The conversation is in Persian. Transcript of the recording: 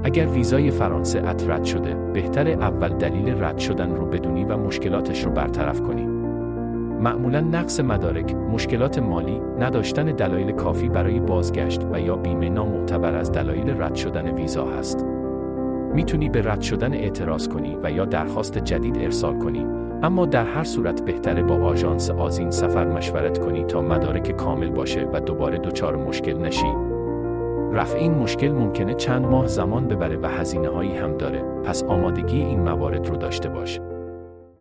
اگر ویزای فرانسه رد شده، بهتره اول دلیل رد شدن رو بدونی و مشکلاتش رو برطرف کنی. معمولاً نقص مدارک، مشکلات مالی، نداشتن دلایل کافی برای بازگشت و یا بیمه نامعتبر از دلایل رد شدن ویزا هست. میتونی به رد شدن اعتراض کنی و یا درخواست جدید ارسال کنی، اما در هر صورت بهتره با آژانس آذین سفر مشورت کنی تا مدارک کامل باشه و دوباره دچار مشکل نشی. رفع این مشکل ممکنه چند ماه زمان ببره و هزینه‌هایی هم داره، پس آمادگی این موارد رو داشته باش.